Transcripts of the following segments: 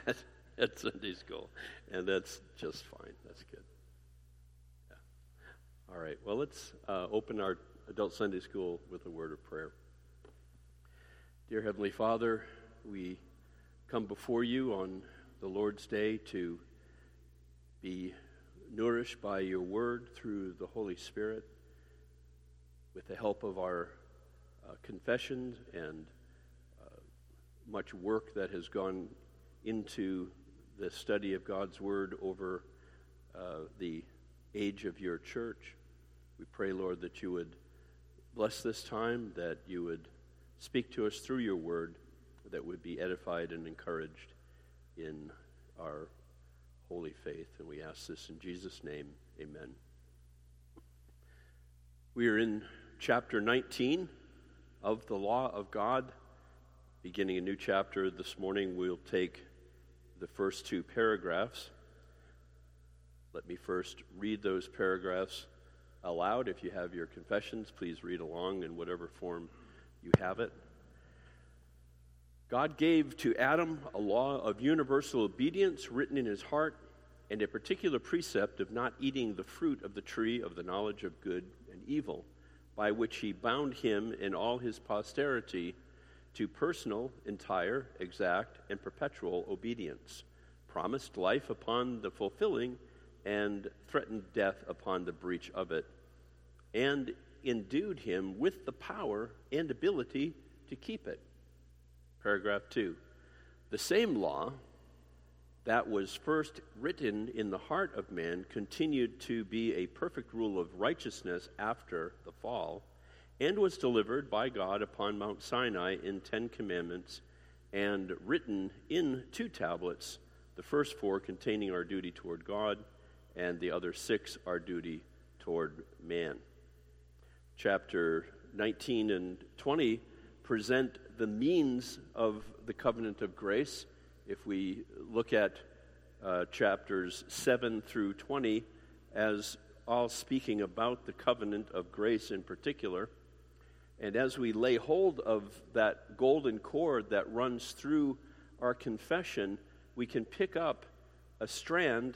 at Sunday school, and that's just fine. That's good. Yeah. All right, well, let's open our adult Sunday school with a word of prayer. Dear Heavenly Father, we come before you on the Lord's Day to be nourished by your word through the Holy Spirit with the help of our confessions and much work that has gone into the study of God's word over the age of your church. We pray, Lord, that you would bless this time, that you would speak to us through your word, that would be edified and encouraged in our holy faith. And we ask this in Jesus' name, amen. We are in chapter 19 of the Law of God. Beginning a new chapter this morning, we'll take the first two paragraphs. Let me first read those paragraphs aloud. If you have your confessions, please read along in whatever form you have it. God gave to Adam a law of universal obedience written in his heart, and a particular precept of not eating the fruit of the tree of the knowledge of good and evil, by which he bound him and all his posterity to personal, entire, exact, and perpetual obedience, promised life upon the fulfilling, and threatened death upon the breach of it, and endued him with the power and ability to keep it. Paragraph 2. The same law that was first written in the heart of man continued to be a perfect rule of righteousness after the fall, and was delivered by God upon Mount Sinai in 10 commandments, and written in 2 tablets, the first 4 containing our duty toward God, and the other 6 our duty toward man. Chapter 19 and 20 present the means of the covenant of grace. If we look at chapters 7 through 20 as all speaking about the covenant of grace in particular, and as we lay hold of that golden cord that runs through our confession, we can pick up a strand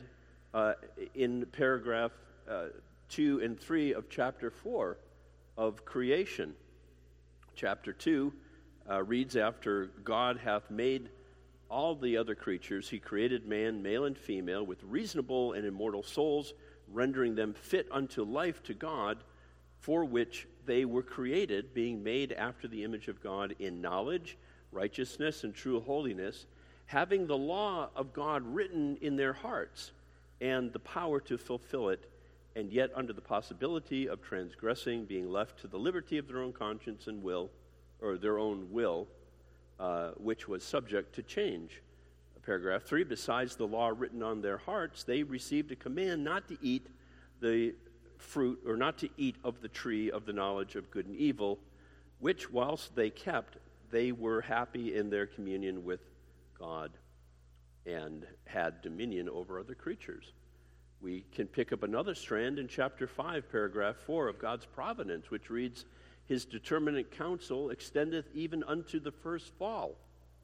in paragraph 2 and 3 of chapter 4 of creation. Chapter 2 reads, after God hath made all the other creatures, he created man, male and female, with reasonable and immortal souls, rendering them fit unto life to God, for which they were created, being made after the image of God in knowledge, righteousness, and true holiness, having the law of God written in their hearts, and the power to fulfill it, and yet under the possibility of transgressing, being left to the liberty of their own conscience and will, or their own will, which was subject to change. Paragraph 3, besides the law written on their hearts, they received a command not to eat the fruit, or not to eat of the tree of the knowledge of good and evil, which whilst they kept, they were happy in their communion with God and had dominion over other creatures. We can pick up another strand in chapter 5, paragraph 4 of God's providence, which reads, his determinate counsel extendeth even unto the first fall.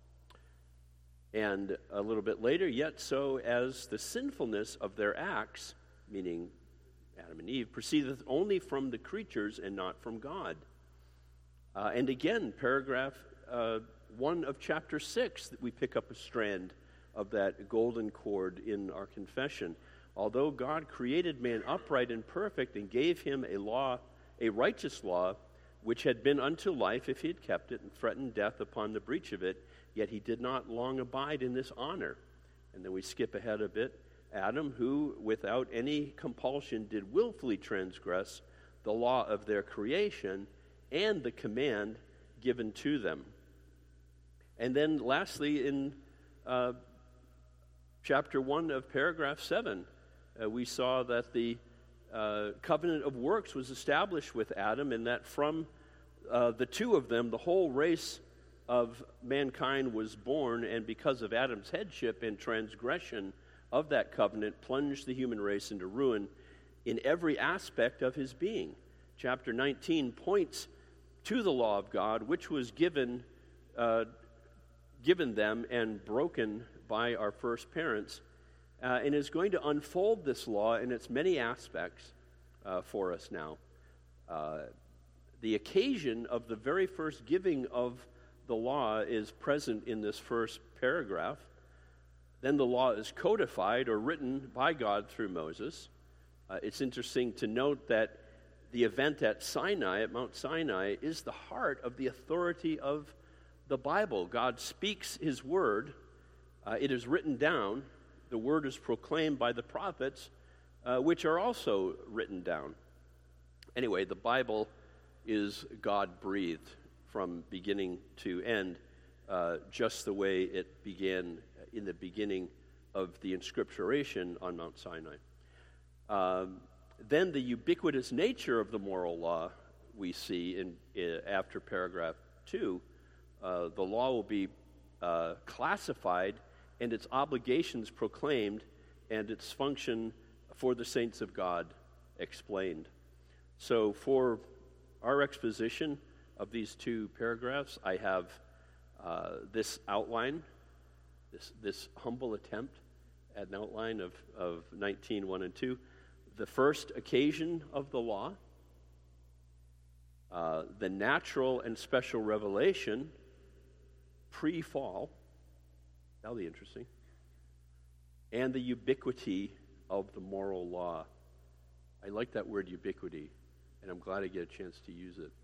And a little bit later, yet so as the sinfulness of their acts, meaning Adam and Eve, proceedeth only from the creatures and not from God. And again, paragraph 1 of chapter 6, we pick up a strand of that golden cord in our confession. Although God created man upright and perfect and gave him a righteous law, which had been unto life if he had kept it, and threatened death upon the breach of it, yet he did not long abide in this honor. And then we skip ahead a bit. Adam, who without any compulsion did willfully transgress the law of their creation and the command given to them. And then lastly, in chapter 1 of paragraph 7, we saw that the covenant of works was established with Adam, and that from the two of them, the whole race of mankind was born, and because of Adam's headship and transgression of that covenant, plunged the human race into ruin in every aspect of his being. Chapter 19 points to the law of God, which was given given them and broken by our first parents, and is going to unfold this law in its many aspects for us now. The occasion of the very first giving of the law is present in this first paragraph. Then the law is codified or written by God through Moses. It's interesting to note that the event at Sinai, at Mount Sinai, is the heart of the authority of the Bible. God speaks his word. It is written down. The word is proclaimed by the prophets, which are also written down. Anyway, the Bible is God-breathed from beginning to end, just the way it began in the beginning of the inscripturation on Mount Sinai. Then the ubiquitous nature of the moral law we see after paragraph 2. The law will be classified and its obligations proclaimed and its function for the saints of God explained. So for our exposition of these two paragraphs, I have this outline, this humble attempt at an outline of 19:1 and 2. The first occasion of the law, the natural and special revelation pre-fall, that'll be interesting, and the ubiquity of the moral law. I like that word ubiquity, and I'm glad I get a chance to use it.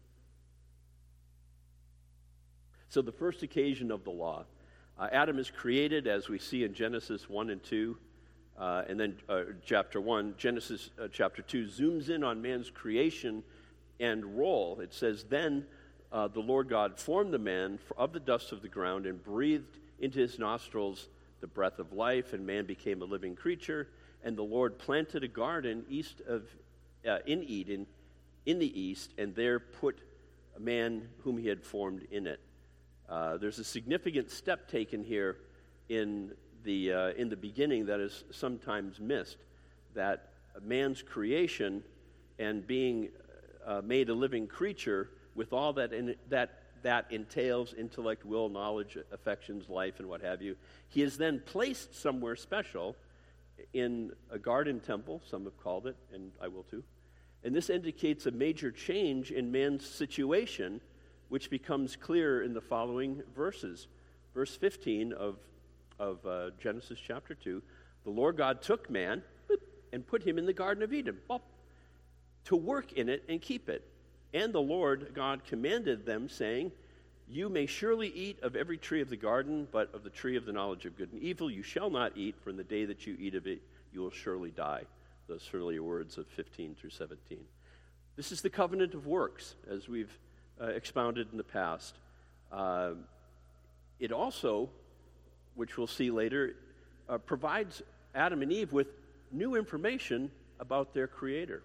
So the first occasion of the law, Adam is created, as we see in Genesis 1 and 2, and then chapter 1. Genesis chapter 2 zooms in on man's creation and role. It says, "Then the Lord God formed the man of the dust of the ground and breathed into his nostrils the breath of life, and man became a living creature. And the Lord planted a garden in Eden, in the east, and there put a man whom he had formed in it." There's a significant step taken here in the beginning that is sometimes missed, that man's creation and being made a living creature with all that entails: intellect, will, knowledge, affections, life, and what have you. He is then placed somewhere special in a garden temple, some have called it, and I will too. And this indicates a major change in man's situation, which becomes clear in the following verses. Verse 15 of Genesis chapter 2, "The Lord God took man and put him in the Garden of Eden to work in it and keep it. And the Lord God commanded them, saying, 'You may surely eat of every tree of the garden, but of the tree of the knowledge of good and evil you shall not eat, for in the day that you eat of it you will surely die.'" Those earlier words of 15 through 17. This is the covenant of works, as we've expounded in the past. It also, which we'll see later, provides Adam and Eve with new information about their Creator.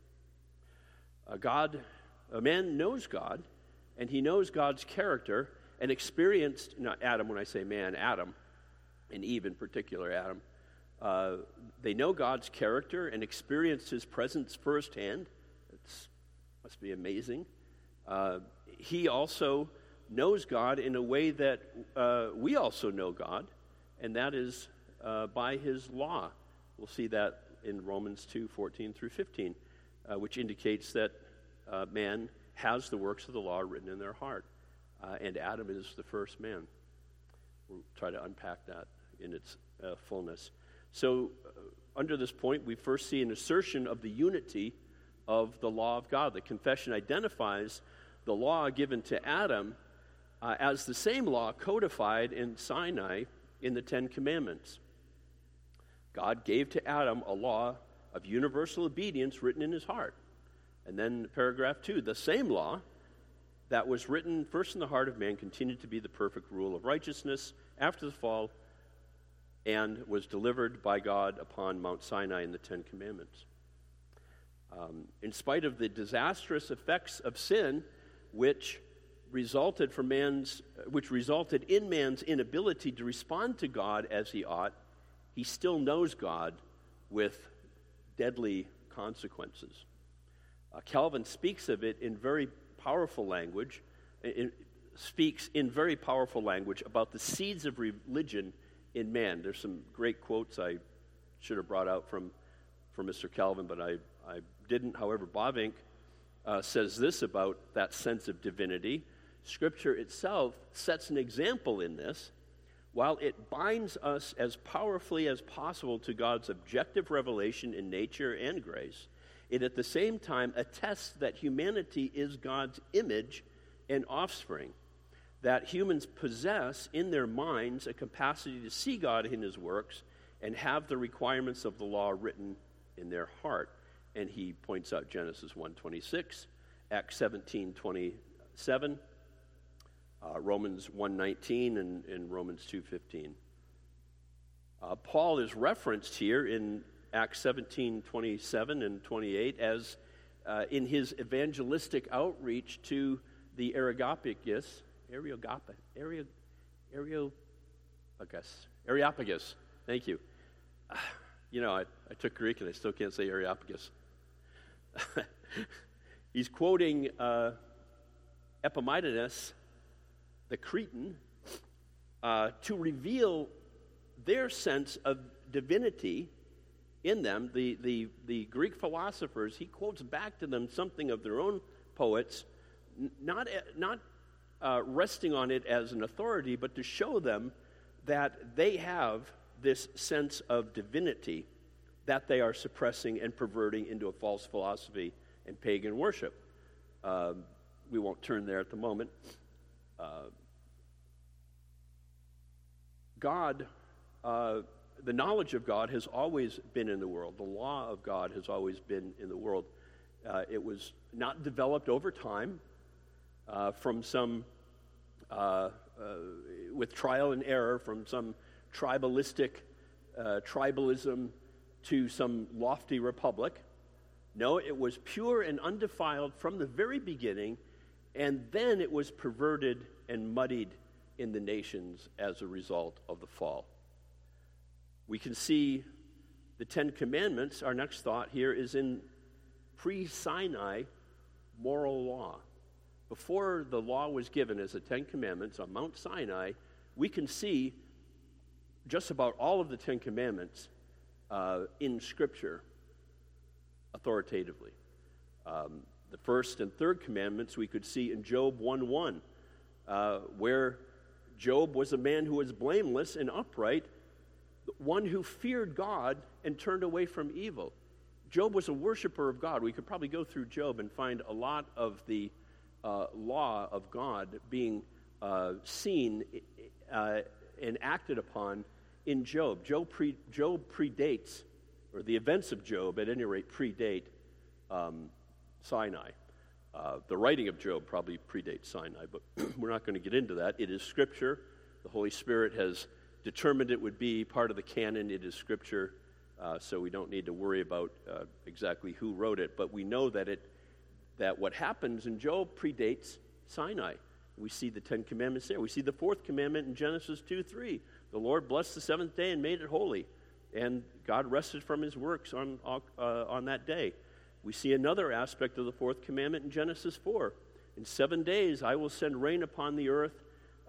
A man knows God, and he knows God's character, and experienced, not Adam when I say man, Adam, and Eve in particular, Adam, they know God's character and experienced his presence firsthand. It must be amazing. He also knows God in a way that we also know God, and that is by his law. We'll see that in Romans 2:14 through 15, which indicates that man has the works of the law written in their heart, and Adam is the first man. We'll try to unpack that in its fullness. So under this point, we first see an assertion of the unity of the law of God. The confession identifies the law given to Adam as the same law codified in Sinai in the Ten Commandments. God gave to Adam a law of universal obedience written in his heart. And then paragraph 2, the same law that was written first in the heart of man continued to be the perfect rule of righteousness after the fall, and was delivered by God upon Mount Sinai in the Ten Commandments. In spite of the disastrous effects of sin, which resulted in man's inability to respond to God as he ought, he still knows God with deadly consequences. Calvin speaks of it in very powerful language, speaks in very powerful language about the seeds of religion in man. There's some great quotes I should have brought out from Mr. Calvin, but I didn't. However, Bavinck says this about that sense of divinity. Scripture itself sets an example in this. While it binds us as powerfully as possible to God's objective revelation in nature and grace, it at the same time attests that humanity is God's image and offspring, that humans possess in their minds a capacity to see God in his works and have the requirements of the law written in their heart. And he points out Genesis 1:26, Acts 17:27, Romans 1:19, and Romans 2:15. Paul is referenced here in Acts 17:27 and 28 as in his evangelistic outreach to the Areopagus. Thank you. I took Greek and I still can't say Areopagus. He's quoting Epimenides, the Cretan, to reveal their sense of divinity in them. The Greek philosophers, he quotes back to them something of their own poets, not resting on it as an authority, but to show them that they have this sense of divinity that they are suppressing and perverting into a false philosophy and pagan worship. We won't turn there at the moment. God, the knowledge of God has always been in the world. The law of God has always been in the world. It was not developed over time from some, with trial and error, from some tribalism to some lofty republic. No, it was pure and undefiled from the very beginning, and then it was perverted and muddied in the nations as a result of the fall. We can see the Ten Commandments. Our next thought here is in pre-Sinai moral law. Before the law was given as the Ten Commandments on Mount Sinai, we can see just about all of the Ten Commandments in Scripture authoritatively. The first and third commandments we could see in Job 1:1, where Job was a man who was blameless and upright, one who feared God and turned away from evil. Job was a worshiper of God. We could probably go through Job and find a lot of the law of God being seen and acted upon in Job. Job predates, or the events of Job at any rate predate Sinai. The writing of Job probably predates Sinai, but we're not going to get into that. It is Scripture. The Holy Spirit has determined it would be part of the canon. It is Scripture, so we don't need to worry about exactly who wrote it. But we know that what happens in Job predates Sinai. We see the Ten Commandments there. We see the fourth commandment in Genesis 2:3. The Lord blessed the seventh day and made it holy, and God rested from his works on that day. We see another aspect of the fourth commandment in Genesis 4. In 7 days I will send rain upon the earth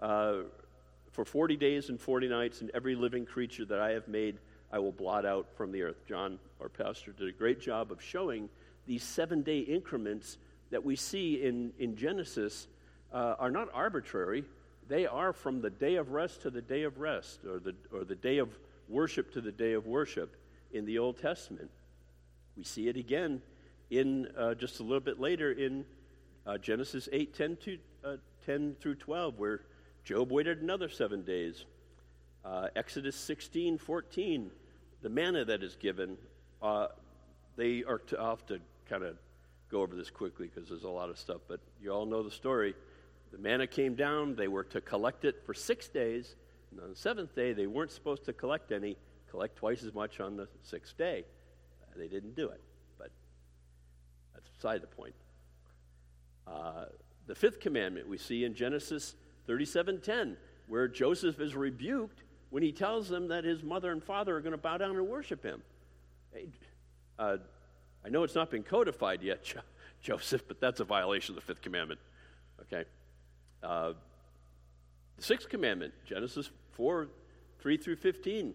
for 40 days and 40 nights, and every living creature that I have made I will blot out from the earth. John, our pastor, did a great job of showing these 7-day increments that we see in Genesis are not arbitrary. They are from the day of rest to the day of rest, or the day of worship to the day of worship in the Old Testament. We see it again in just a little bit later in Genesis 8:10 through 12, where Job waited another 7 days. Exodus 16:14, the manna that is given. They are I'll have to kind of go over this quickly because there's a lot of stuff, but you all know the story. The manna came down. They were to collect it for 6 days. And on the seventh day, they weren't supposed to collect twice as much on the sixth day. They didn't do it, but that's beside the point. The fifth commandment we see in Genesis 37:10, where Joseph is rebuked when he tells them that his mother and father are going to bow down and worship him. Hey, I know it's not been codified yet, Joseph, but that's a violation of the fifth commandment. Okay. The sixth commandment, Genesis 4, 3 through 15.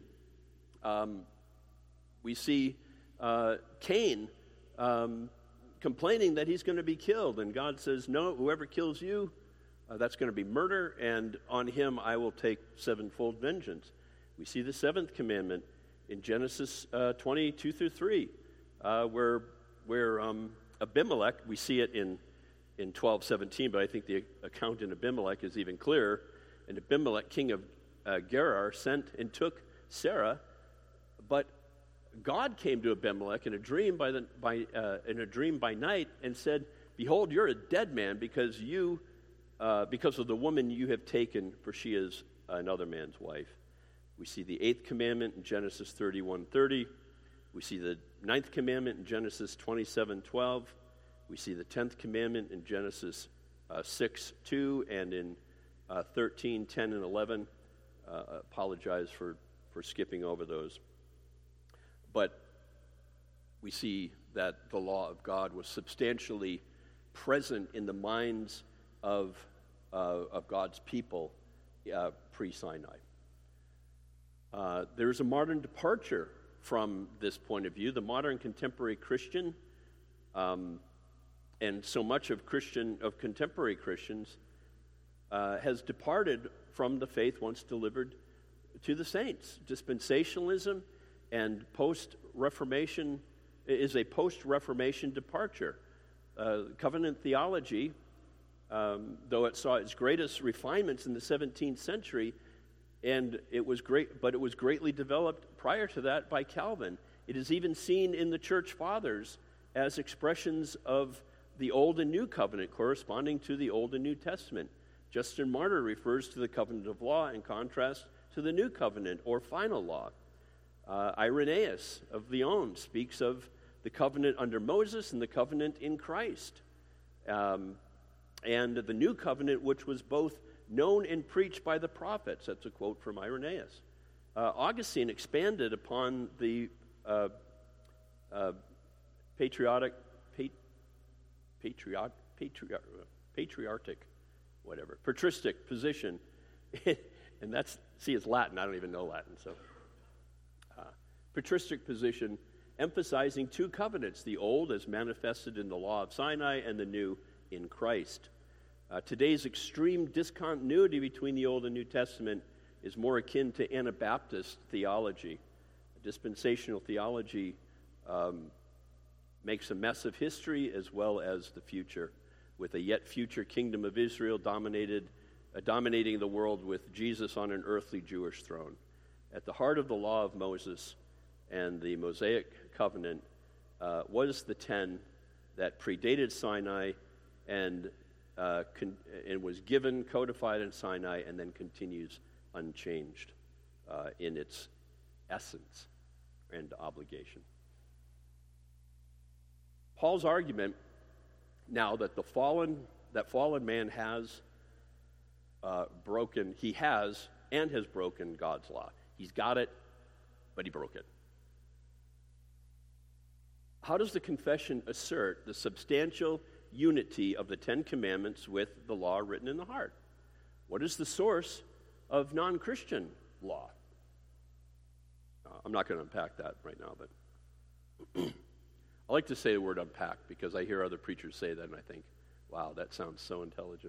We see Cain complaining that he's going to be killed, and God says, no, whoever kills you, that's going to be murder, and on him I will take sevenfold vengeance. We see the seventh commandment in Genesis 22 through 3, where Abimelech, we see it in 12:17, but I think the account in Abimelech is even clearer. And Abimelech, king of Gerar, sent and took Sarah, but God came to Abimelech in a dream by night and said, "Behold, you're a dead man because of the woman you have taken, for she is another man's wife." We see the eighth commandment in Genesis 31:30. We see the ninth commandment in Genesis 27:12. We see the 10th commandment in Genesis 6:2 and in 13:10 and 11. Apologize for skipping over those. But we see that the law of God was substantially present in the minds of God's people pre-Sinai. There is a modern departure from this point of view. The modern contemporary Christian, and so much of contemporary Christians has departed from the faith once delivered to the saints. Dispensationalism and post-Reformation is a post-Reformation departure. Covenant theology, though it saw its greatest refinements in the 17th century, and it was greatly developed prior to that by Calvin. It is even seen in the church fathers as expressions of the Old and New Covenant corresponding to the Old and New Testament. Justin Martyr refers to the covenant of law in contrast to the New Covenant or final law. Irenaeus of Lyon speaks of the covenant under Moses and the covenant in Christ. And the New Covenant, which was both known and preached by the prophets. That's a quote from Irenaeus. Augustine expanded upon the patriarchic, patristic position, and it's Latin. I don't even know Latin, so patristic position, emphasizing two covenants: the old as manifested in the law of Sinai, and the new in Christ. Today's extreme discontinuity between the Old and New Testament is more akin to Anabaptist theology. Dispensational theology makes a mess of history as well as the future, with a yet future kingdom of Israel dominating the world with Jesus on an earthly Jewish throne. At the heart of the law of Moses and the Mosaic covenant was the 10 that predated Sinai and was given, codified in Sinai, and then continues unchanged in its essence and obligation. Paul's argument now that fallen man has broken God's law. He's got it, but he broke it. How does the confession assert the substantial unity of the Ten Commandments with the law written in the heart? What is the source of non-Christian law? I'm not going to unpack that right now, but I like to say the word unpack because I hear other preachers say that and I think, wow, that sounds so intelligent.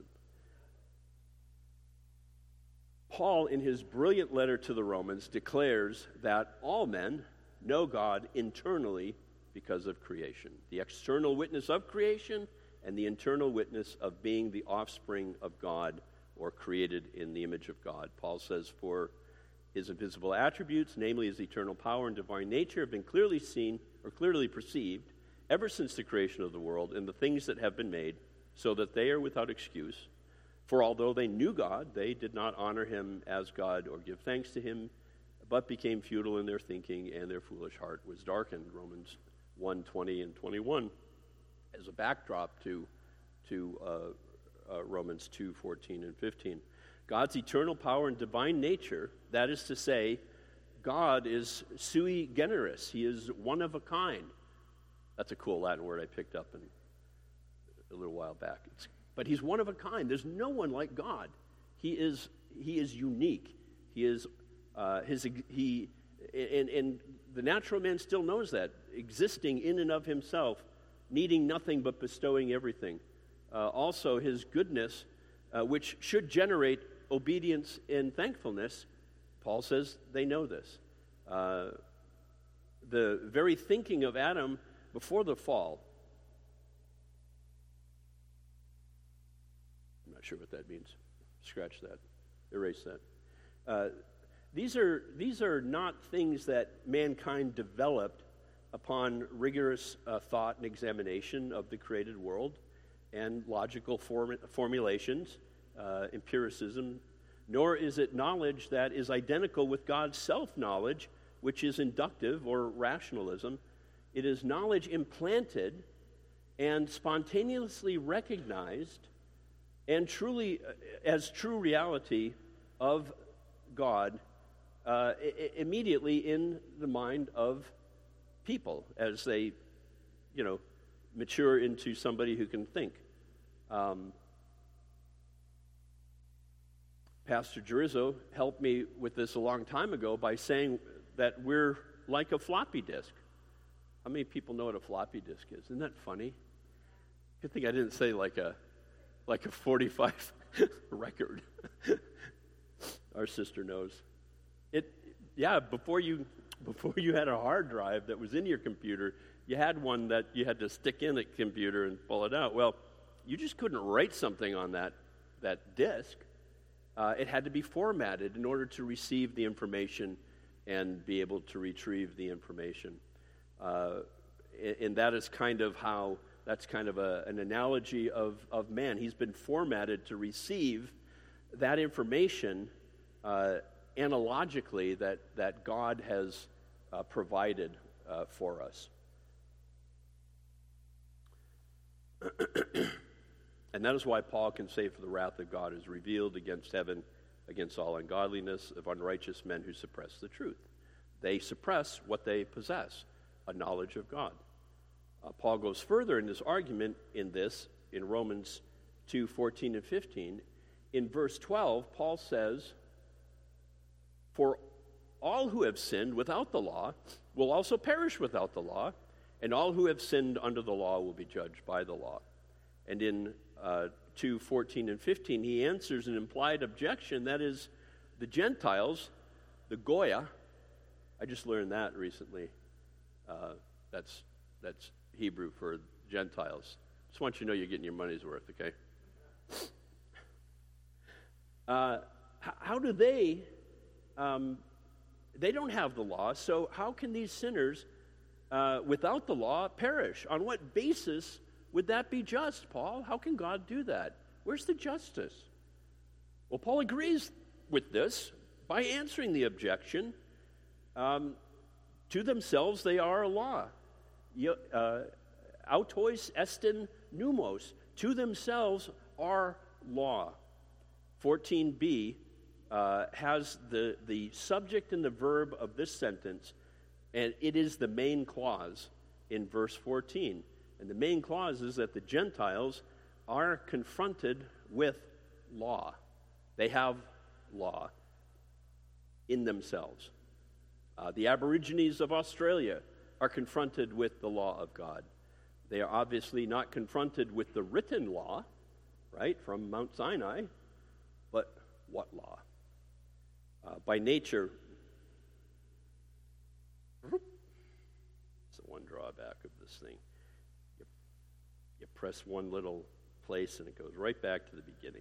Paul, in his brilliant letter to the Romans, declares that all men know God internally because of creation. The external witness of creation and the internal witness of being the offspring of God or created in the image of God. Paul says, for his invisible attributes, namely his eternal power and divine nature, have been clearly seen or clearly perceived ever since the creation of the world in the things that have been made, so that they are without excuse. For although they knew God, they did not honor him as God or give thanks to him, but became futile in their thinking, and their foolish heart was darkened. Romans 1:20 and 21 as a backdrop to Romans 2:14 and 15. God's eternal power and divine nature, that is to say, God is sui generis. He is one of a kind. That's a cool Latin word I picked up a little while back. But he's one of a kind. There's no one like God. He is he is unique. He is and the natural man still knows that, existing in and of himself, needing nothing but bestowing everything. Also, his goodness, which should generate obedience and thankfulness, Paul says they know this. The very thinking of Adam before the fall, I'm not sure what that means. Scratch that. Erase that. These are not things that mankind developed upon rigorous thought and examination of the created world and logical formulations, empiricism, nor is it knowledge that is identical with God's self-knowledge, which is inductive or rationalism. It is knowledge implanted and spontaneously recognized and truly as true reality of God immediately in the mind of people as they, mature into somebody who can think. Pastor Gerizzo helped me with this a long time ago by saying that we're like a floppy disk. How many people know what a floppy disk is? Isn't that funny? Good thing I didn't say like a 45 record. Our sister knows. Before you had a hard drive that was in your computer, you had one that you had to stick in the computer and pull it out. Well, you just couldn't write something on that disk. It had to be formatted in order to receive the information and be able to retrieve the information. And that is kind of how, that's kind of an analogy of man. He's been formatted to receive that information analogically that God has provided for us. And that is why Paul can say, for the wrath of God is revealed against heaven, against all ungodliness of unrighteous men who suppress the truth. They suppress what they possess, a knowledge of God. Paul goes further in his argument in Romans 2:14 and 15. In verse 12, Paul says, for all who have sinned without the law will also perish without the law, and all who have sinned under the law will be judged by the law. And in 2:14 and 15, he answers an implied objection, that is, the Gentiles, the Goya. I just learned that recently. That's Hebrew for Gentiles. Just want you to know you're getting your money's worth, okay? How do they don't have the law, so how can these sinners without the law perish? On what basis would that be just, Paul? How can God do that? Where's the justice? Well, Paul agrees with this by answering the objection. To themselves, they are a law. Autois estin pneumos. To themselves are law. 14b has the subject and the verb of this sentence, and it is the main clause in verse 14. And the main clause is that the Gentiles are confronted with law. They have law in themselves. The Aborigines of Australia are confronted with the law of God. They are obviously not confronted with the written law, right, from Mount Sinai, but what law? By nature, it's the one drawback of this thing. You press one little place and it goes right back to the beginning.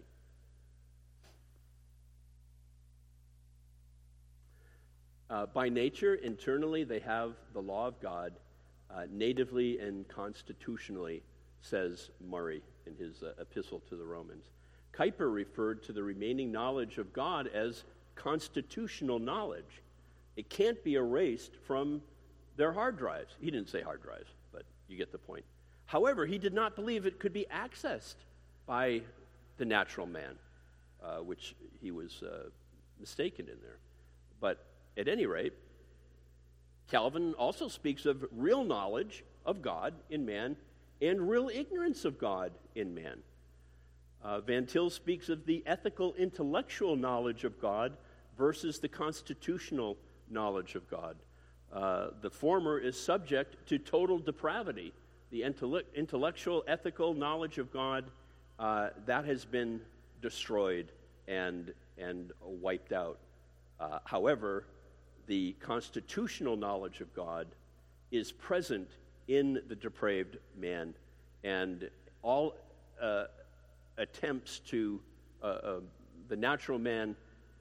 By nature, internally, they have the law of God, natively and constitutionally, says Murray in his epistle to the Romans. Kuyper referred to the remaining knowledge of God as constitutional knowledge. It can't be erased from their hard drives. He didn't say hard drives, but you get the point. However, he did not believe it could be accessed by the natural man, which he was mistaken in there. But at any rate, Calvin also speaks of real knowledge of God in man and real ignorance of God in man. Van Til speaks of the ethical, intellectual knowledge of God versus the constitutional knowledge of God. The former is subject to total depravity. The intellectual, ethical knowledge of God, that has been destroyed and wiped out. However, the constitutional knowledge of God is present in the depraved man, and all attempts to the natural man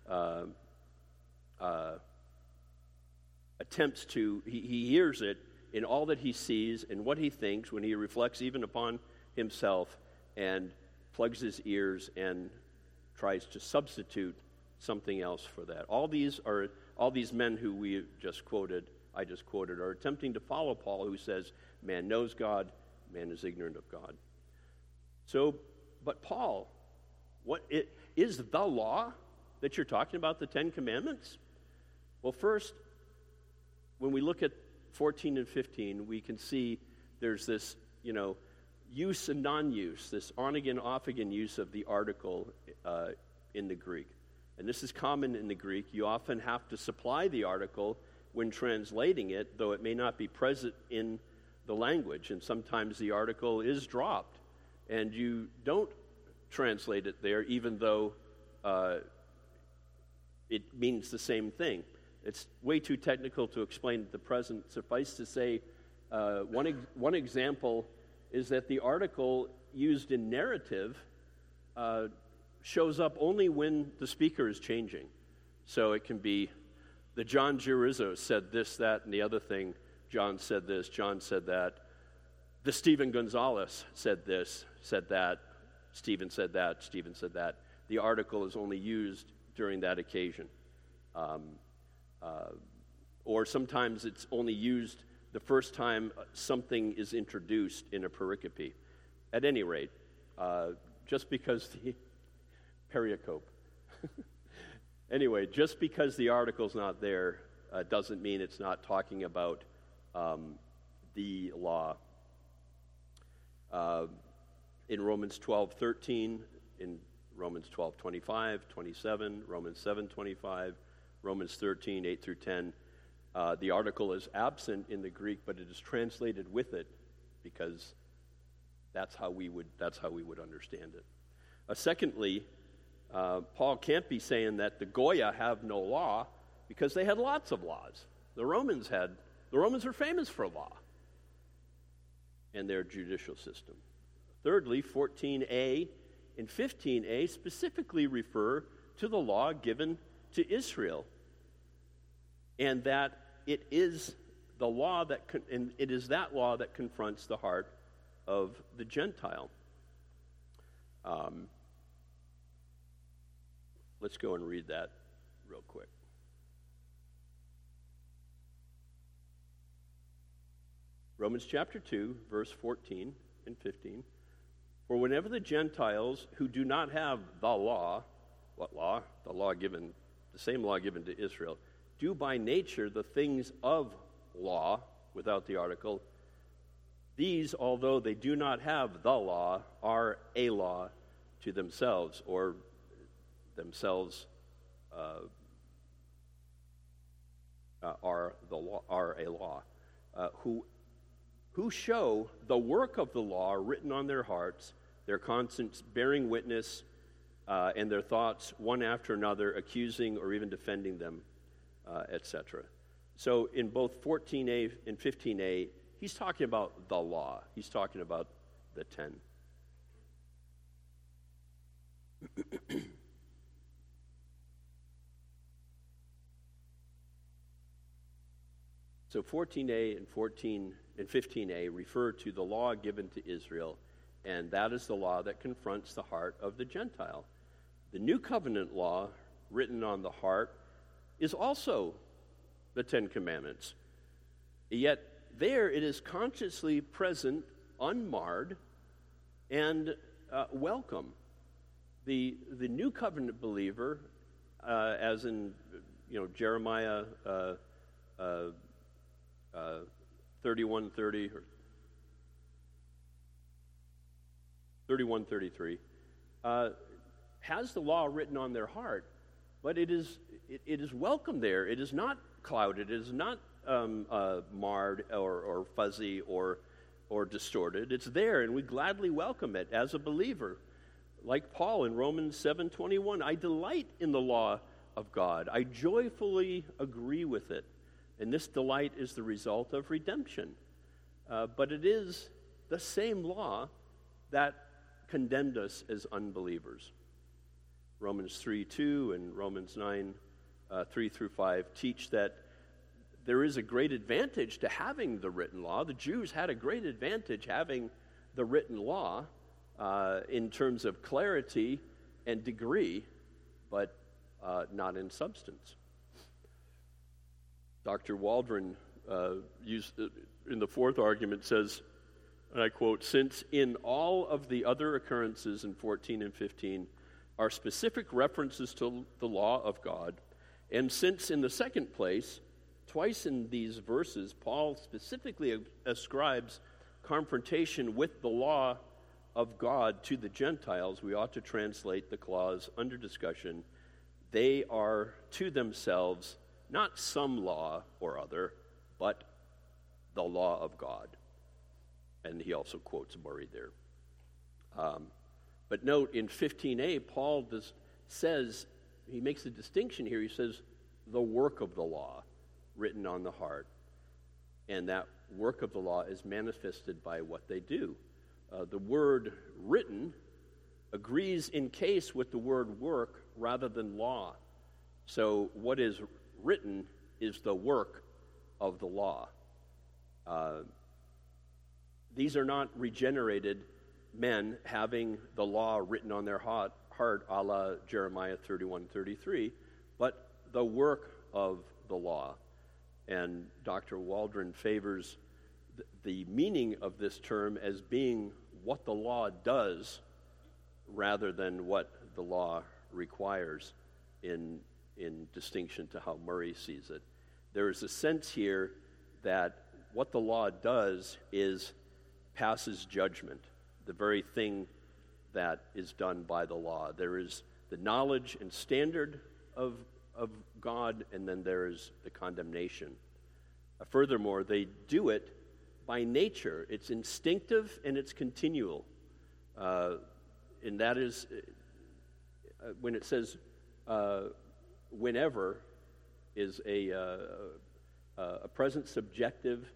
attempts to, he hears it in all that he sees and what he thinks when he reflects even upon himself, and plugs his ears and tries to substitute something else for that. All these men who I just quoted, are attempting to follow Paul, who says, man knows God, man is ignorant of God. So, but Paul, is the law that you're talking about the Ten Commandments? Well, first, when we look at 14 and 15, we can see there's this, use and non-use, this on-again, off-again use of the article in the Greek. And this is common in the Greek. You often have to supply the article when translating it, though it may not be present in the language. And sometimes the article is dropped, and you don't translate it there, even though it means the same thing. It's way too technical to explain at the present. Suffice to say, one example is that the article used in narrative shows up only when the speaker is changing. So it can be, the John Girizzo said this, that, and the other thing. John said this, John said that. The Stephen Gonzalez said this, said that. Stephen said that, Stephen said that. The article is only used during that occasion. Or sometimes it's only used the first time something is introduced in a pericope. At any rate, just because the pericope. Anyway, just because the article's not there doesn't mean it's not talking about the law. In Romans 12:13, in Romans 12:25, 27, Romans 7:25, Romans 13, 8 through 10, the article is absent in the Greek, but it is translated with it because that's how we would understand it. Secondly, Paul can't be saying that the Goya have no law because they had lots of laws. The Romans were famous for law and their judicial system. Thirdly, 14a and 15a specifically refer to the law given to Israel, and that it is the law it is that law that confronts the heart of the Gentile. Let's go and read that real quick. Romans chapter 2, verse 14 and 15. For whenever the Gentiles who do not have the law, what law? The same law given to Israel, do by nature the things of law, without the article, these, although they do not have the law, are a law to themselves, or themselves are a law, who show the work of the law written on their hearts, their conscience bearing witness, and their thoughts one after another, accusing or even defending them, etc. So in both 14a and 15a, he's talking about the law. He's talking about the 10. So 14a and 15a refer to the law given to Israel, and that is the law that confronts the heart of the Gentile. The New Covenant law written on the heart is also the Ten Commandments. Yet there it is consciously present, unmarred, and welcome. The New Covenant believer, as in Jeremiah 31:30 or 31:33, has the law written on their heart, but it is welcome there. It is not clouded. It is not marred or fuzzy or distorted. It's there, and we gladly welcome it as a believer. Like Paul in Romans 7:21, I delight in the law of God. I joyfully agree with it. And this delight is the result of redemption. But it is the same law that condemned us as unbelievers. Romans 3:2 and Romans 9:3-5 teach that there is a great advantage to having the written law. The Jews had a great advantage having the written law in terms of clarity and degree, but not in substance. Dr. Waldron used in the fourth argument says, and I quote, since in all of the other occurrences in 14 and 15 are specific references to the law of God, and since in the second place, twice in these verses, Paul specifically ascribes confrontation with the law of God to the Gentiles, we ought to translate the clause under discussion, they are to themselves not some law or other, but the law of God. And he also quotes Murray there. But note, in 15a, Paul says, he makes a distinction here. He says, the work of the law written on the heart. And that work of the law is manifested by what they do. The word written agrees in case with the word work rather than law. So what is written is the work of the law. These are not regenerated men having the law written on their heart a la Jeremiah 31:33, but the work of the law. And Dr. Waldron favors the meaning of this term as being what the law does rather than what the law requires in distinction to how Murray sees it. There is a sense here that what the law does is passes judgment, the very thing that is done by the law. There is the knowledge and standard of God, and then there is the condemnation. Furthermore, they do it by nature. It's instinctive and it's continual. And that is, when it says whenever, is a present subjective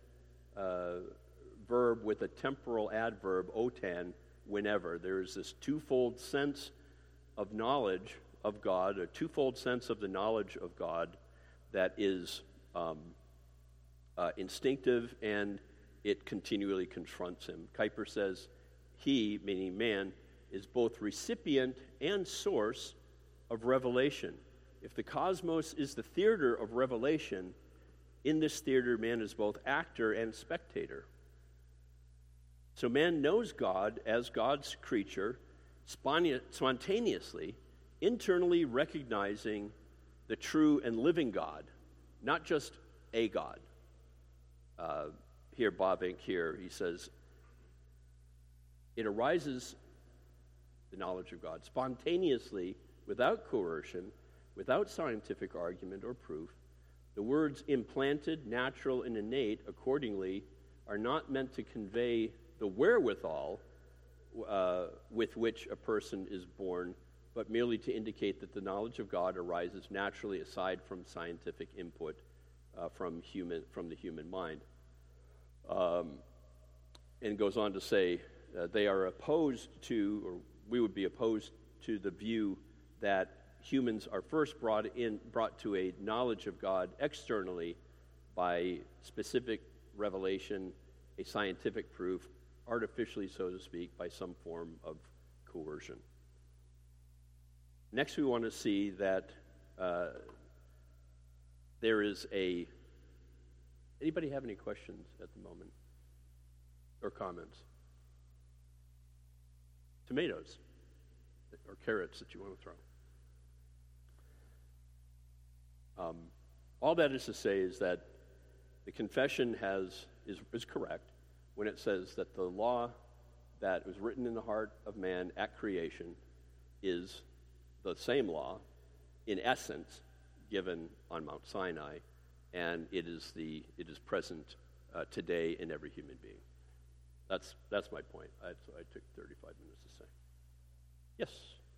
verb with a temporal adverb, otan, whenever. There is this twofold sense of knowledge of God, a twofold sense of the knowledge of God that is instinctive, and it continually confronts him. Kuyper says, he, meaning man, is both recipient and source of revelation. If the cosmos is the theater of revelation, in this theater man is both actor and spectator. So man knows God as God's creature, spontaneously, internally recognizing the true and living God, not just a God. Here, Bavinck here, he says, it arises, the knowledge of God, spontaneously, without coercion, without scientific argument or proof. The words implanted, natural, and innate, accordingly, are not meant to convey the wherewithal with which a person is born, but merely to indicate that the knowledge of God arises naturally aside from scientific input from the human mind. And goes on to say they are opposed to, or we would be opposed to, the view that humans are first brought to a knowledge of God externally by specific revelation, a scientific proof, artificially, so to speak, by some form of coercion. Next, we want to see that there is a... Anybody have any questions at the moment? Or comments? Tomatoes or carrots that you want to throw. All that is to say is that the confession is correct when it says that the law that was written in the heart of man at creation is the same law, in essence, given on Mount Sinai, and it is present today in every human being. That's my point. So I took 35 minutes to say. Yes.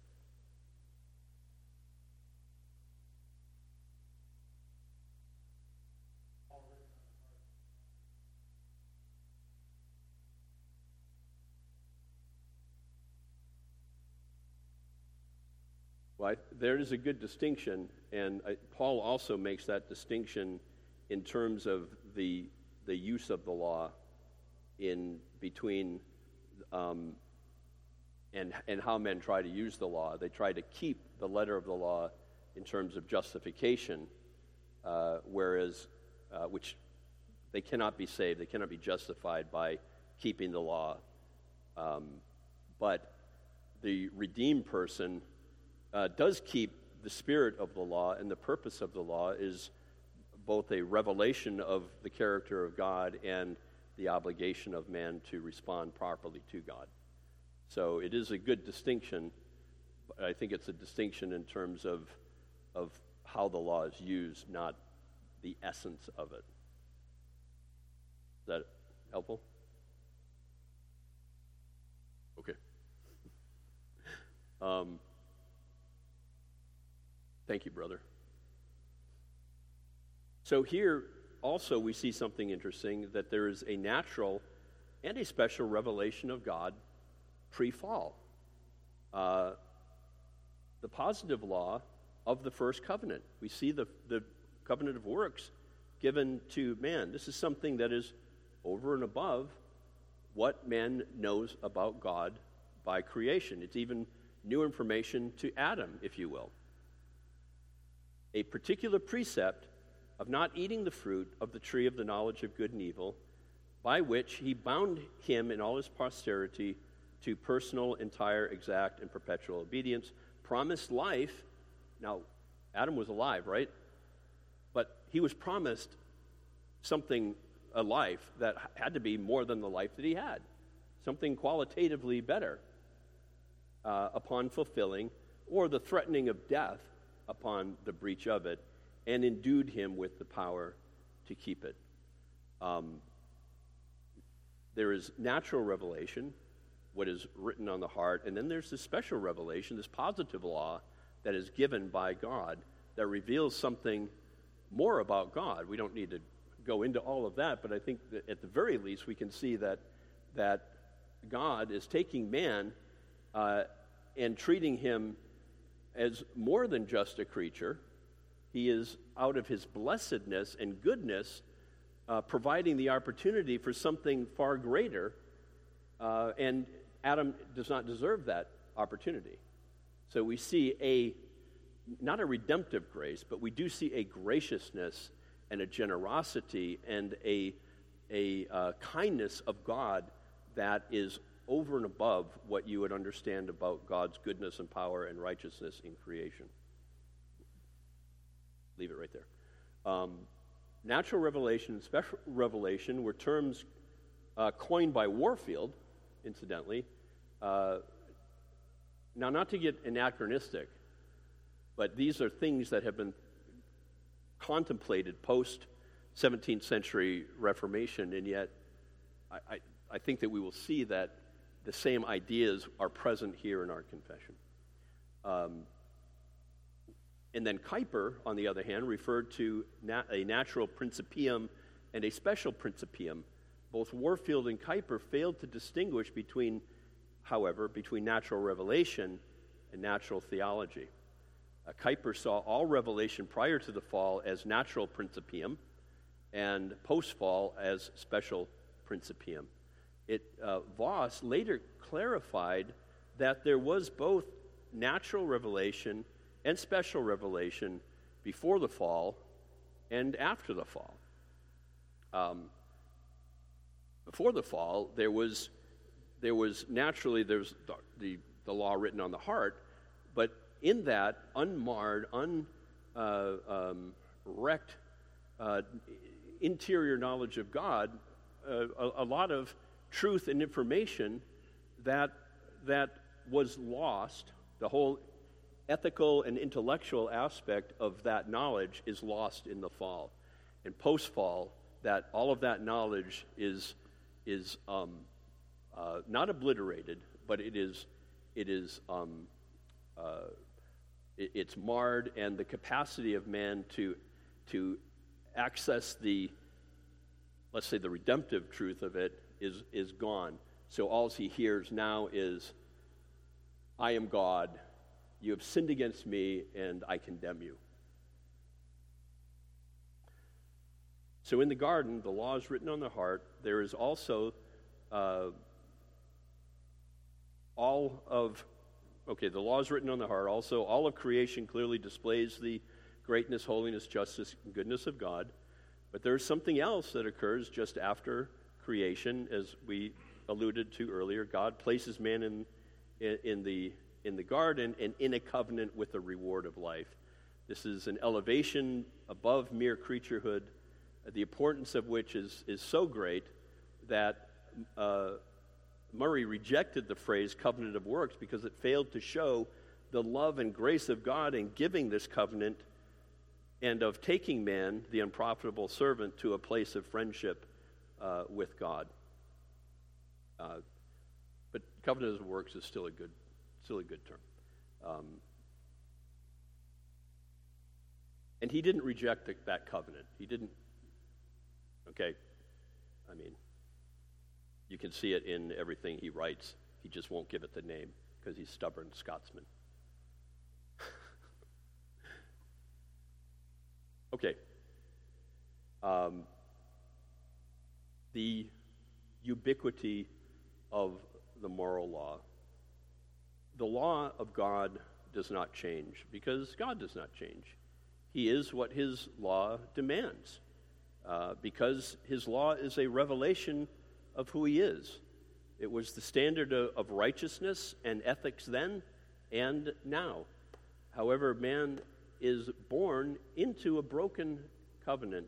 Well, there is a good distinction, and Paul also makes that distinction in terms of the use of the law in between and how men try to use the law. They try to keep the letter of the law in terms of justification, whereas which they cannot be saved, they cannot be justified by keeping the law. But the redeemed person does keep the spirit of the law, and the purpose of the law is both a revelation of the character of God and the obligation of man to respond properly to God. So it is a good distinction, but I think it's a distinction in terms of how the law is used, not the essence of it. Is that helpful? Okay. Thank you, brother. So here also we see something interesting, that there is a natural and a special revelation of God pre-fall. The positive law of the first covenant. We see the covenant of works given to man. This is something that is over and above what man knows about God by creation. It's even new information to Adam, if you will. A particular precept of not eating the fruit of the tree of the knowledge of good and evil, by which he bound him and all his posterity to personal, entire, exact, and perpetual obedience, promised life. Now, Adam was alive, right? But he was promised something, a life that had to be more than the life that he had, something qualitatively better upon fulfilling, or the threatening of death upon the breach of it, and endued him with the power to keep it. There is natural revelation, what is written on the heart, and then there's this special revelation, this positive law that is given by God that reveals something more about God. We don't need to go into all of that, but I think that at the very least we can see that God is taking man and treating him as more than just a creature. He is, out of his blessedness and goodness, providing the opportunity for something far greater, and Adam does not deserve that opportunity. So we see not a redemptive grace, but we do see a graciousness and a generosity and a kindness of God that is over and above what you would understand about God's goodness and power and righteousness in creation. Leave it right there. Natural revelation and special revelation were terms coined by Warfield, incidentally. Now, not to get anachronistic, but these are things that have been contemplated post-17th century Reformation, and yet I think that we will see that the same ideas are present here in our confession. And then Kuyper, on the other hand, referred to a natural principium and a special principium. Both Warfield and Kuyper failed to distinguish between natural revelation and natural theology. Kuyper saw all revelation prior to the fall as natural principium and post-fall as special principium. Voss later clarified that there was both natural revelation and special revelation before the fall and after the fall. Before the fall, there was naturally there's the law written on the heart, but in that unmarred, unwrecked interior knowledge of God, a lot of truth and information that was lost The whole ethical and intellectual aspect of that knowledge is lost in the fall. And post-fall, that all of that knowledge is not obliterated, but it's marred, and the capacity of man to access the, let's say, the redemptive truth of it is gone. So all he hears now is, I am God, you have sinned against me, and I condemn you. So in the garden, the law is written on the heart. There is also the law is written on the heart. Also, all of creation clearly displays the greatness, holiness, justice, and goodness of God. But there's something else that occurs just after creation, as we alluded to earlier. God places man in the garden and in a covenant with the reward of life. This is an elevation above mere creaturehood, the importance of which is so great that Murray rejected the phrase covenant of works because it failed to show the love and grace of God in giving this covenant and of taking man, the unprofitable servant, to a place of friendship with God. But covenant of works is still a good term. And he didn't reject that covenant. He didn't. Okay, I mean, you can see it in everything he writes. He just won't give it the name because he's stubborn Scotsman. Okay. The ubiquity of the moral law. The law of God does not change because God does not change. He is what his law demands because his law is a revelation of who he is. It was the standard of righteousness and ethics then and now. However, man is born into a broken covenant,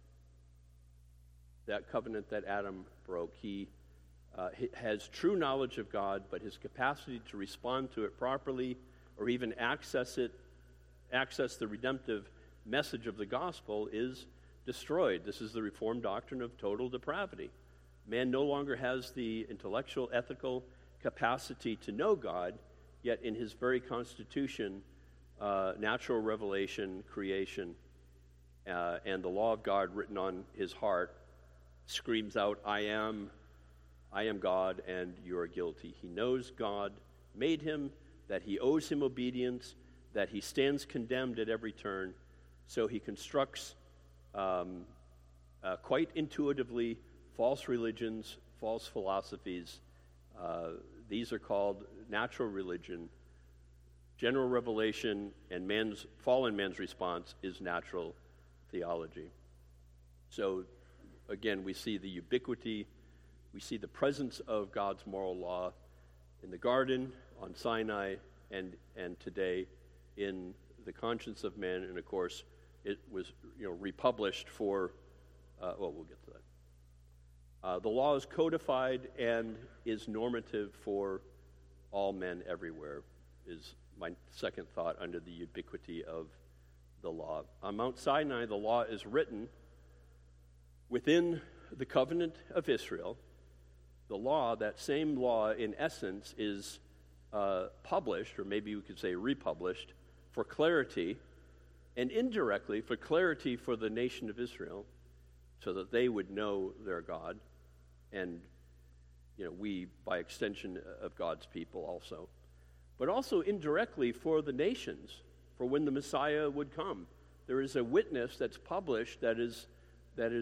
that covenant that Adam broke. He has true knowledge of God, but his capacity to respond to it properly or even access the redemptive message of the gospel is destroyed. This is the Reformed doctrine of total depravity. Man no longer has the intellectual, ethical capacity to know God, yet in his very constitution, natural revelation, creation, and the law of God written on his heart screams out, I am God, and you are guilty. He knows God made him, that he owes him obedience, that he stands condemned at every turn. So he constructs quite intuitively false religions, false philosophies. These are called natural religion. General revelation and fallen man's response is natural theology. So, again, we see the ubiquity, we see the presence of God's moral law in the garden, on Sinai, and today in the conscience of man. And of course, it was republished for. We'll get to that. The law is codified and is normative for all men everywhere. Is my second thought under the ubiquity of the law. On Mount Sinai, the law is written within the covenant of Israel. The law, that same law in essence, is published, or maybe we could say republished, for clarity, and indirectly for clarity for the nation of Israel, so that they would know their God, and we, by extension of God's people also. But also indirectly for the nations, for when the Messiah would come. There is a witness that's published that is let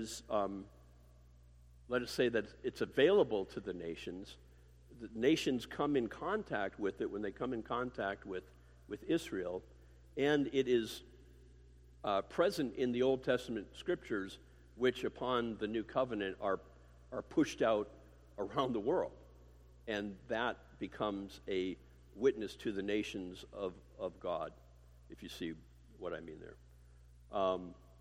us say that it's available to the nations. The nations come in contact with it when they come in contact with Israel, and it is present in the Old Testament scriptures, which upon the new covenant are pushed out around the world. And that becomes a witness to the nations of God, if you see what I mean there.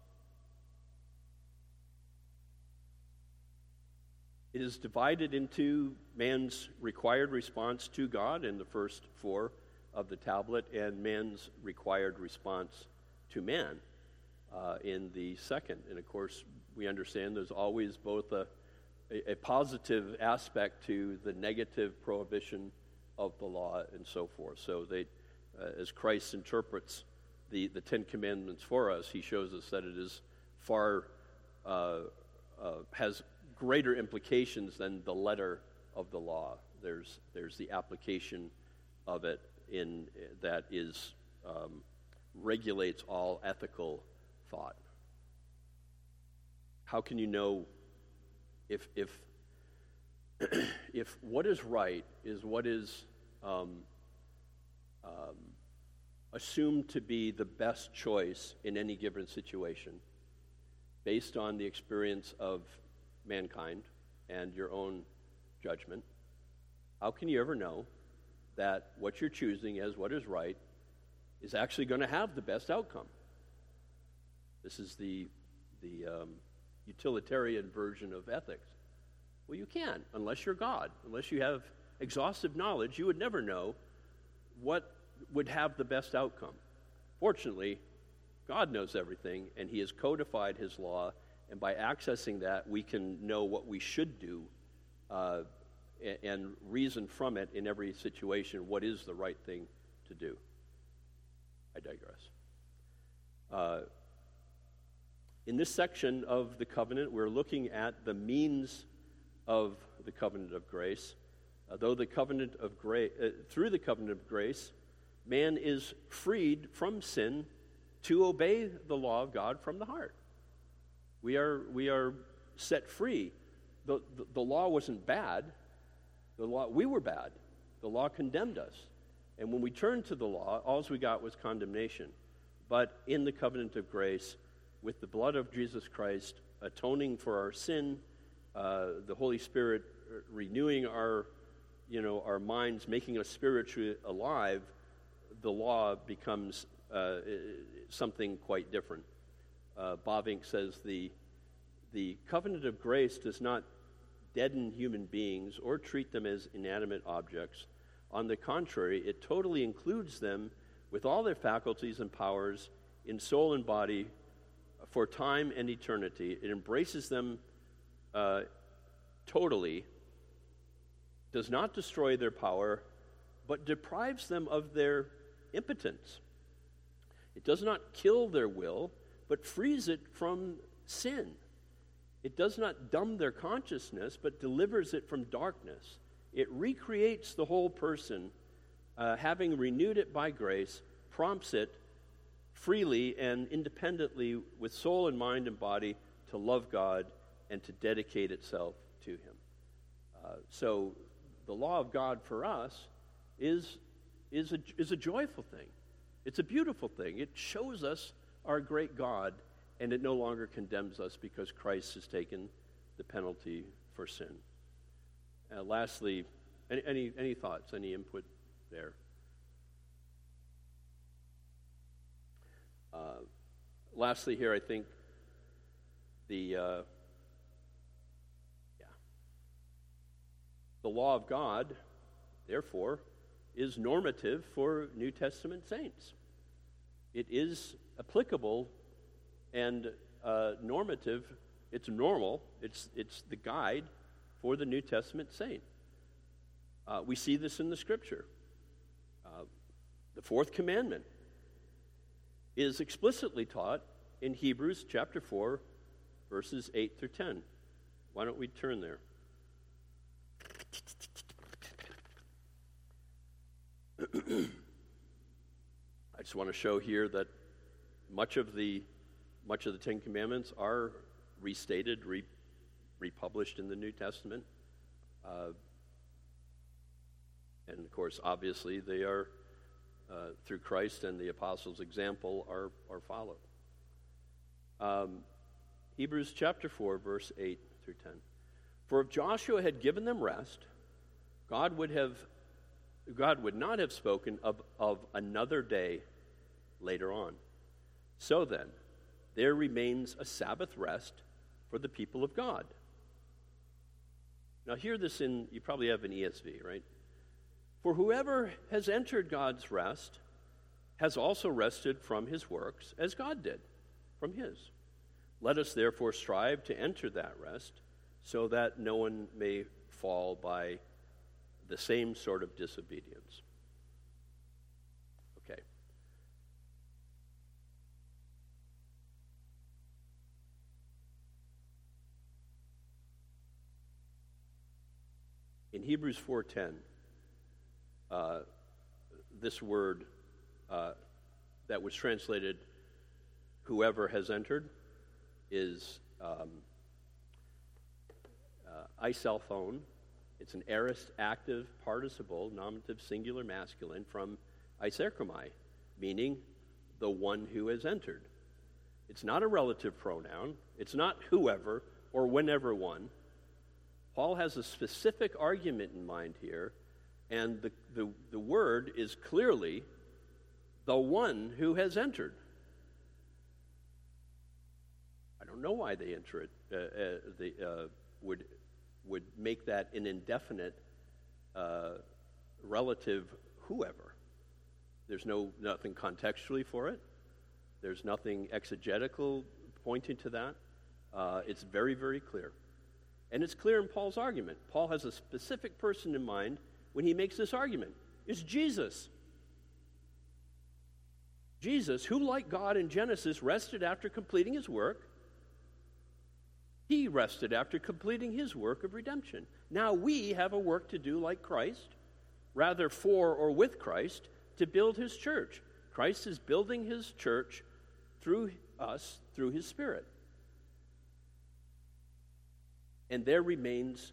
It is divided into man's required response to God in the first 4 of the tablet and man's required response to man in the second. And of course, we understand there's always both a positive aspect to the negative prohibition of the law and so forth. So as Christ interprets the Ten Commandments for us, he shows us that it is far, has greater implications than the letter of the law. There's the application of it in that is regulates all ethical thought. How can you know if what is right is what is assumed to be the best choice in any given situation, based on the experience of mankind and your own judgment? How can you ever know that what you're choosing as what is right is actually going to have the best outcome? This is the utilitarian version of ethics. Well, you can't, unless you're God. Unless you have exhaustive knowledge, you would never know what would have the best outcome. Fortunately, God knows everything, and he has codified his law, and by accessing that, we can know what we should do and reason from it in every situation what is the right thing to do. I digress. In this section of the covenant, we're looking at the means of the covenant of grace. Through the covenant of grace, man is freed from sin to obey the law of God from the heart. We are set free. The law wasn't bad. We were bad. The law condemned us. And when we turned to the law, all we got was condemnation. But in the covenant of grace, with the blood of Jesus Christ atoning for our sin, the Holy Spirit renewing our minds, making us spiritually alive, the law becomes something quite different. Bavinck says the covenant of grace does not deaden human beings or treat them as inanimate objects. On the contrary, it totally includes them with all their faculties and powers in soul and body for time and eternity. It embraces them totally, does not destroy their power, but deprives them of their impotence. It does not kill their will, but frees it from sin. It does not dumb their consciousness, but delivers it from darkness. It recreates the whole person, having renewed it by grace, prompts it freely and independently with soul and mind and body to love God and to dedicate itself to him. So the law of God for us is a joyful thing. It's a beautiful thing. It shows us our great God, and it no longer condemns us because Christ has taken the penalty for sin. Lastly, any thoughts, any input there? Lastly here, I think the law of God, therefore, is normative for New Testament saints. It is applicable and normative. It's normal. It's the guide for the New Testament saint. We see this in the Scripture. The fourth commandment is explicitly taught in Hebrews chapter 4, verses 8 through 10. Why don't we turn there? I just want to show here that much of the Ten Commandments are restated, republished in the New Testament. And of course, obviously, they are, through Christ and the apostles' example, are followed. Hebrews chapter 4, verse 8 through 10. For if Joshua had given them rest, God would not have spoken of another day later on. So then, there remains a Sabbath rest for the people of God. Now hear this you probably have an ESV, right? For whoever has entered God's rest has also rested from his works, as God did from his. Let us therefore strive to enter that rest, so that no one may fall by the same sort of disobedience. Okay. In Hebrews 4:10, this word that was translated "whoever has entered" is iselphone. It's an aorist active participle, nominative singular masculine, from iserchomai, meaning the one who has entered. It's not a relative pronoun. It's not whoever or whenever one. Paul has a specific argument in mind here, and the word is clearly the one who has entered. I don't know why they enter it. Would make that an indefinite relative whoever. There's nothing contextually for it. There's nothing exegetical pointing to that. It's very, very clear. And it's clear in Paul's argument. Paul has a specific person in mind when he makes this argument. It's Jesus. Jesus, who, like God in Genesis, rested after completing his work. He rested after completing his work of redemption. Now we have a work to do like Christ, rather for or with Christ, to build his church. Christ is building his church through us, through his Spirit. And there remains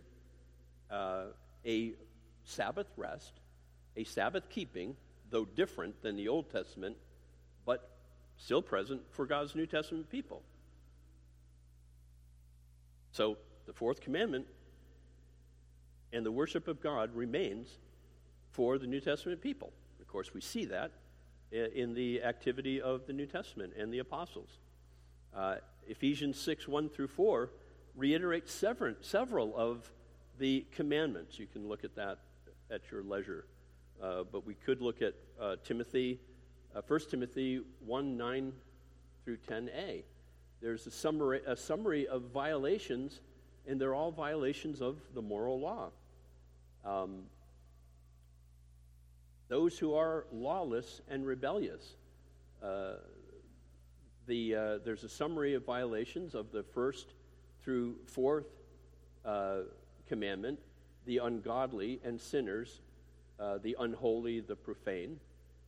a Sabbath rest, a Sabbath keeping, though different than the Old Testament, but still present for God's New Testament people. So the fourth commandment and the worship of God remains for the New Testament people. Of course, we see that in the activity of the New Testament and the apostles. Ephesians 6:1-4 reiterates several of the commandments. You can look at that at your leisure. But we could look at Timothy, 1 Timothy 1:9-10a. There's a summary of violations, and they're all violations of the moral law. Those who are lawless and rebellious. There's a summary of violations of the first through fourth commandment: the ungodly and sinners, the unholy, the profane.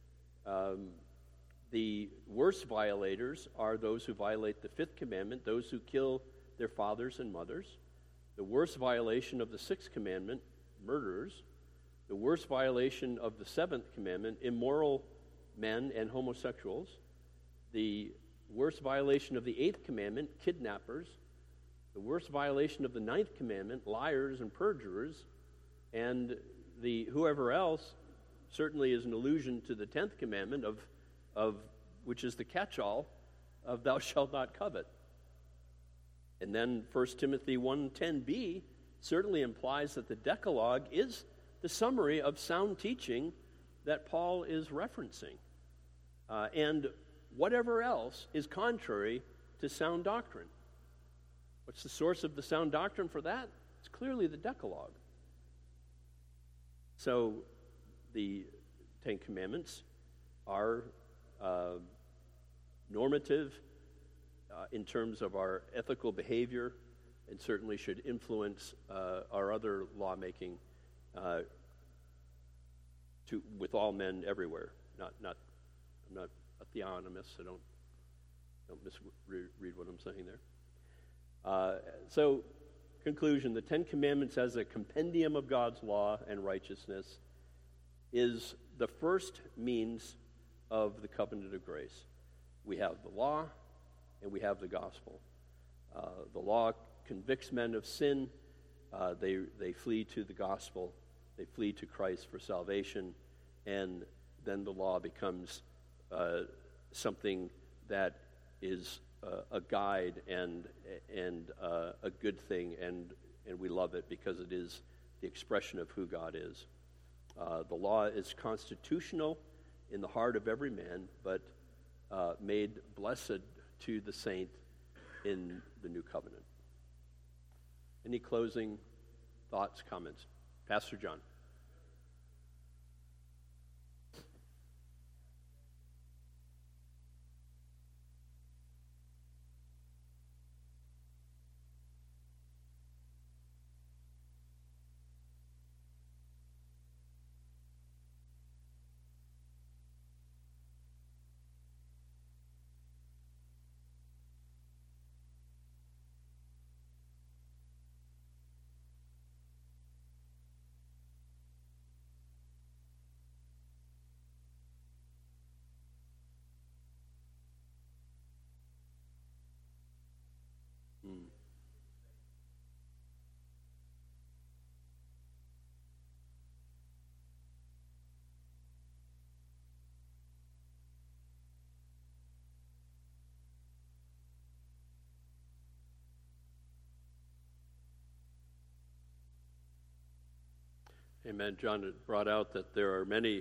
The worst violators are those who violate the fifth commandment, those who kill their fathers and mothers. The worst violation of the sixth commandment, murderers. The worst violation of the seventh commandment, immoral men and homosexuals. The worst violation of the eighth commandment, kidnappers. The worst violation of the ninth commandment, liars and perjurers. And the whoever else certainly is an allusion to the 10th commandment of which is the catch-all of thou shalt not covet. And then 1 Timothy 1:10b certainly implies that the Decalogue is the summary of sound teaching that Paul is referencing. And whatever else is contrary to sound doctrine. What's the source of the sound doctrine for that? It's clearly the Decalogue. So the Ten Commandments are normative in terms of our ethical behavior, and certainly should influence our other lawmaking with all men everywhere. I'm not a theonomist, so don't misread what I'm saying there. So, conclusion: the Ten Commandments as a compendium of God's law and righteousness is the first means of the covenant of grace. We have the law and we have the gospel. The law convicts men of sin. They flee to the gospel. They flee to Christ for salvation. And then the law becomes something that is a guide and a good thing, and we love it because it is the expression of who God is. The law is constitutional in the heart of every man, but made blessed to the saint in the new covenant. Any closing thoughts, comments? Pastor John. Amen. John brought out that there are many,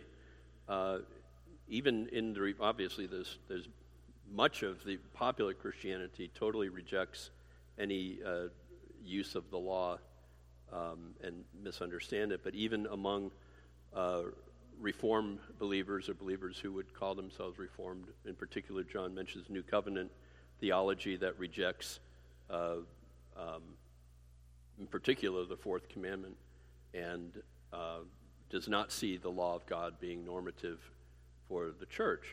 even in the, obviously there's much of the popular Christianity totally rejects any use of the law and misunderstand it, but even among Reformed believers or believers who would call themselves Reformed, in particular John mentions New Covenant theology that rejects, in particular, the Fourth Commandment, and does not see the law of God being normative for the church.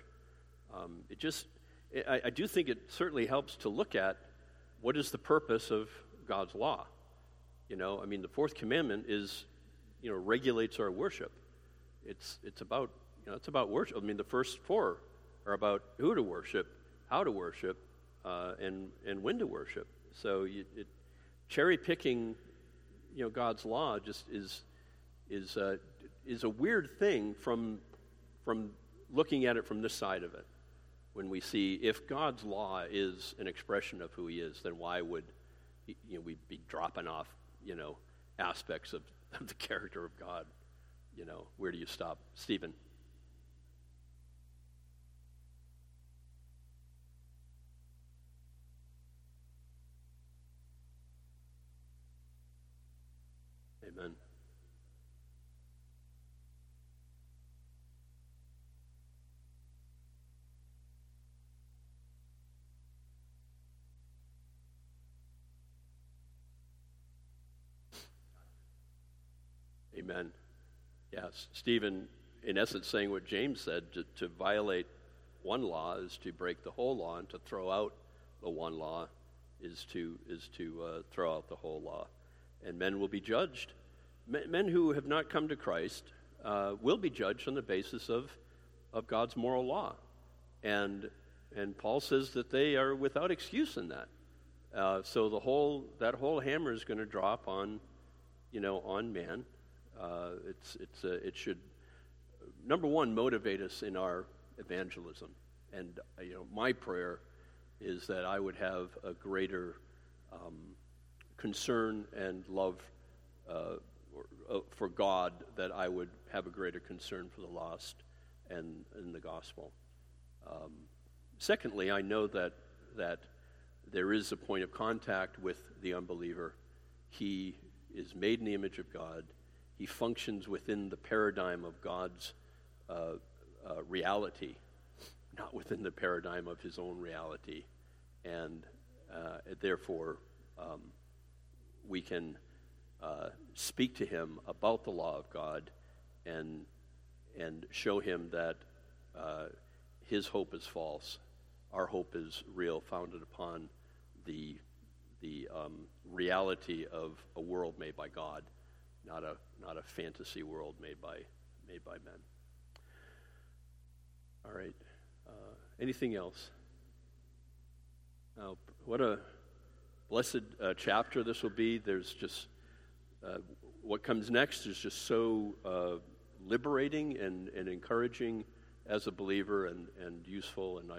I do think it certainly helps to look at what is the purpose of God's law. The Fourth Commandment is, regulates our worship. It's about worship. The first four are about who to worship, how to worship, and when to worship. So cherry picking, God's law just is a weird thing from looking at it from this side of it. When we see if God's law is an expression of who He is, then why would we be dropping off aspects of the character of God? Where do you stop, Stephen? Amen. Amen. Yes, Stephen, in essence, saying what James said: to violate one law is to break the whole law, and to throw out the one law is to throw out the whole law. And men will be judged. Men who have not come to Christ will be judged on the basis of God's moral law, and Paul says that they are without excuse in that. So that whole hammer is going to drop on man. It should, number one, motivate us in our evangelism. And my prayer is that I would have a greater concern and love for God, that I would have a greater concern for the lost and the gospel. Secondly, I know that there is a point of contact with the unbeliever. He is made in the image of God. He functions within the paradigm of God's reality, not within the paradigm of his own reality. And therefore, we can speak to him about the law of God and show him that his hope is false. Our hope is real, founded upon the reality of a world made by God, not a fantasy world made by men. All right. Anything else? Now, what a blessed chapter this will be. There's just what comes next is just so liberating and encouraging as a believer and useful. And I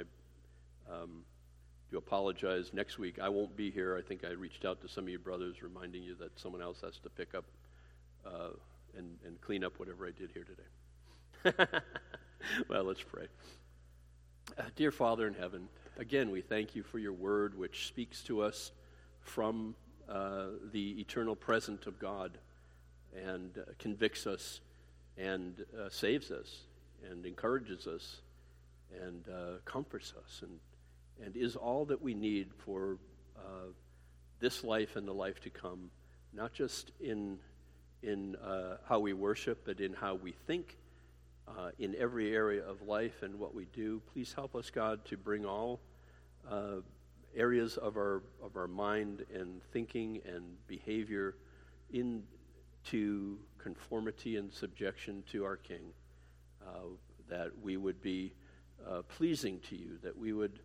do apologize. Next week I won't be here. I think I reached out to some of you brothers reminding you that someone else has to pick up and clean up whatever I did here today. Well, let's pray. Dear Father in heaven, again, we thank you for your word, which speaks to us from the eternal present of God and convicts us and saves us and encourages us and comforts us and is all that we need for this life and the life to come, not just in how we worship, but in how we think, in every area of life and what we do. Please help us, God, to bring all areas of our mind and thinking and behavior into conformity and subjection to our King, that we would be pleasing to you, that we would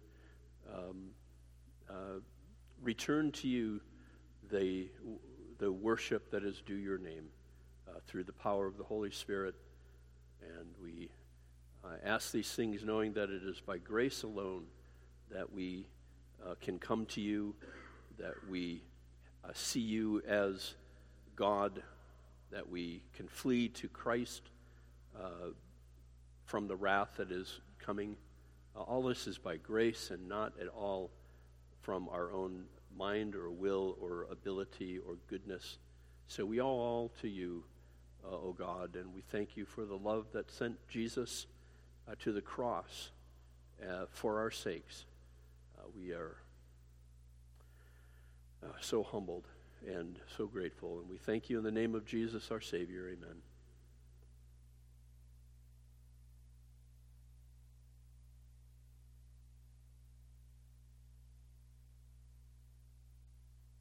return to you the worship that is due your name through the power of the Holy Spirit. And we ask these things knowing that it is by grace alone that we can come to you, that we see you as God, that we can flee to Christ from the wrath that is coming. All this is by grace and not at all from our own mind or will or ability or goodness. So we owe all to you, O God, and we thank you for the love that sent Jesus to the cross for our sakes. We are so humbled and so grateful, and we thank you in the name of Jesus, our Savior. Amen.